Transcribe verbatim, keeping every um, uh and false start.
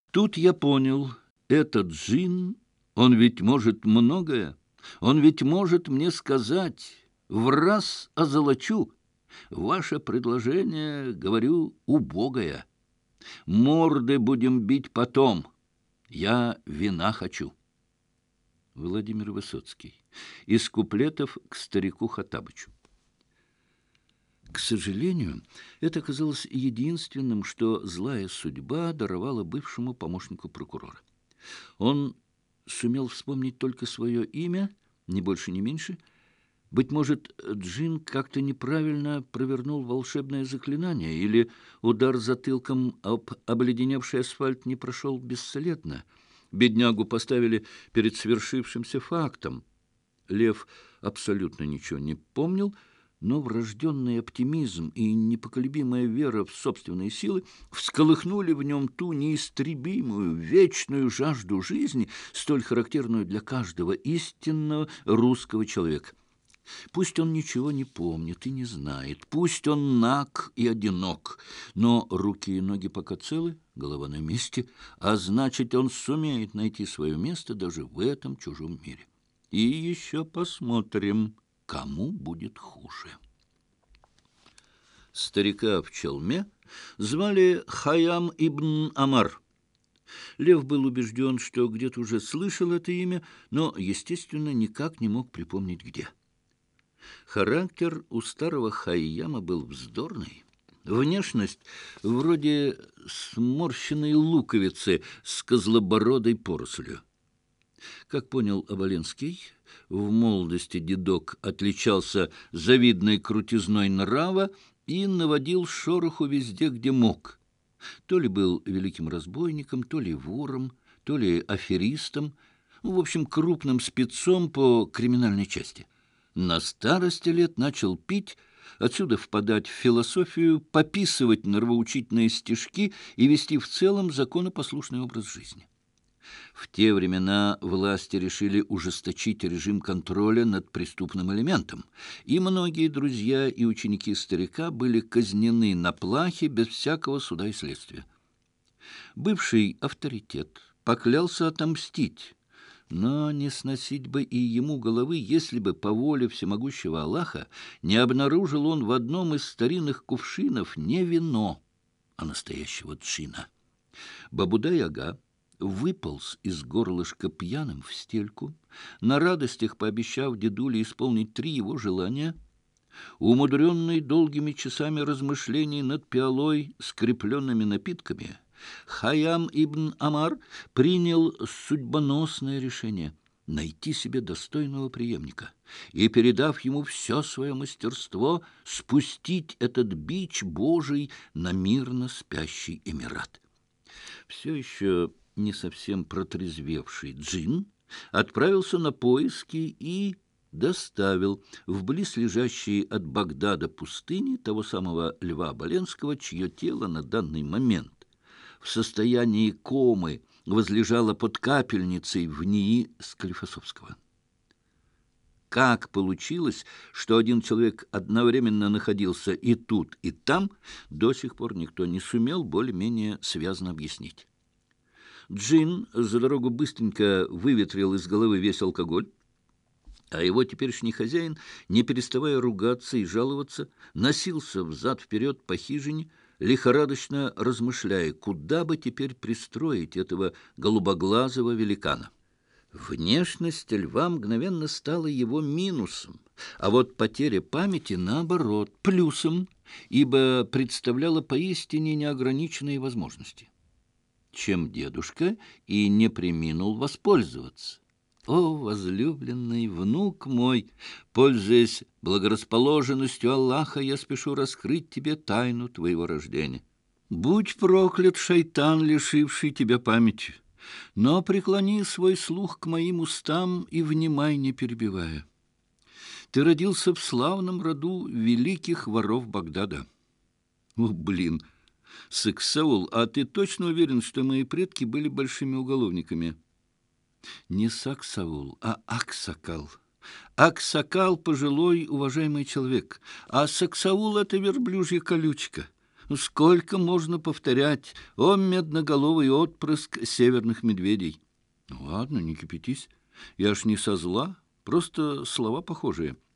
Тут я понял, этот джин, он ведь может многое, он ведь может мне сказать, в раз озолочу. Ваше предложение, говорю, убогое. Морды будем бить потом. Я вина хочу. Владимир Высоцкий. Из куплетов к старику Хоттабычу. К сожалению, это оказалось единственным, что злая судьба даровала бывшему помощнику прокурора. Он сумел вспомнить только свое имя, ни больше, ни меньше. Быть может, джин как-то неправильно провернул волшебное заклинание, или удар затылком об обледеневший асфальт не прошел бесследно. Беднягу поставили перед свершившимся фактом. Лев абсолютно ничего не помнил, но врожденный оптимизм и непоколебимая вера в собственные силы всколыхнули в нем ту неистребимую, вечную жажду жизни, столь характерную для каждого истинного русского человека. Пусть он ничего не помнит и не знает, пусть он наг и одинок, но руки и ноги пока целы, голова на месте, а значит, он сумеет найти свое место даже в этом чужом мире. И еще посмотрим, кому будет хуже. Старика в челме звали Хайям ибн Амар. Лев был убежден, что где-то уже слышал это имя, но, естественно, никак не мог припомнить, где. Характер у старого Хайяма был вздорный. Внешность вроде сморщенной луковицы с козлобородой порослью. Как понял Оболенский, в молодости дедок отличался завидной крутизной нрава и наводил шороху везде, где мог. То ли был великим разбойником, то ли вором, то ли аферистом, в общем, крупным спецом по криминальной части. На старости лет начал пить, отсюда впадать в философию, пописывать нравоучительные стишки и вести в целом законопослушный образ жизни. В те времена власти решили ужесточить режим контроля над преступным элементом, и многие друзья и ученики старика были казнены на плахе без всякого суда и следствия. Бывший авторитет поклялся отомстить, но не сносить бы и ему головы, если бы по воле всемогущего Аллаха не обнаружил он в одном из старинных кувшинов не вино, а настоящего джина. Бабудай-ага выполз из горлышка пьяным в стельку, на радостях пообещав дедуле исполнить три его желания. Умудренный долгими часами размышлений над пиалой, скрепленными напитками, Хайям ибн Амар принял судьбоносное решение — найти себе достойного преемника и, передав ему все свое мастерство, спустить этот бич Божий на мирно спящий Эмират. Все еще не совсем протрезвевший джин отправился на поиски и доставил в близлежащие от Багдада пустыни того самого Льва Оболенского, чье тело на данный момент в состоянии комы возлежало под капельницей в НИИ Склифосовского. Как получилось, что один человек одновременно находился и тут, и там, до сих пор никто не сумел более-менее связно объяснить. Джин за дорогу быстренько выветрил из головы весь алкоголь, а его теперешний хозяин, не переставая ругаться и жаловаться, носился взад-вперед по хижине, лихорадочно размышляя, куда бы теперь пристроить этого голубоглазого великана. Внешность льва мгновенно стала его минусом, а вот потеря памяти, наоборот, плюсом, ибо представляла поистине неограниченные возможности, чем дедушка и не преминул воспользоваться. О, возлюбленный внук мой, пользуясь благорасположенностью Аллаха, я спешу раскрыть тебе тайну твоего рождения. Будь проклят, шайтан, лишивший тебя памяти, но преклони свой слух к моим устам и внимай, не перебивая. Ты родился в славном роду великих воров Багдада. О, блин, Сексаул, а ты точно уверен, что мои предки были большими уголовниками? Не Саксаул, а Аксакал. Аксакал — пожилой, уважаемый человек, а Саксаул — это верблюжья колючка. Сколько можно повторять: «О, медноголовый отпрыск северных медведей»? Ладно, не кипятись. Я ж не со зла, просто слова похожие.